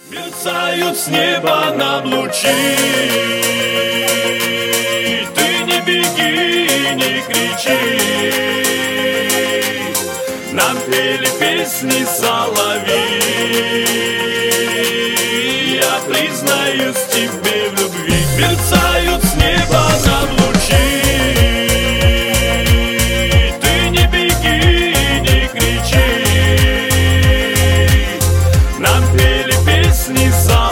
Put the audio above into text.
Мерцают с неба нам лучи. Ты не беги, не кричи. Нам пели песни соловьи. Я признаюсь тебе в любви. Мерцают с неба нам лучи. Ты не беги, не кричи. Нам пели песни соловьи.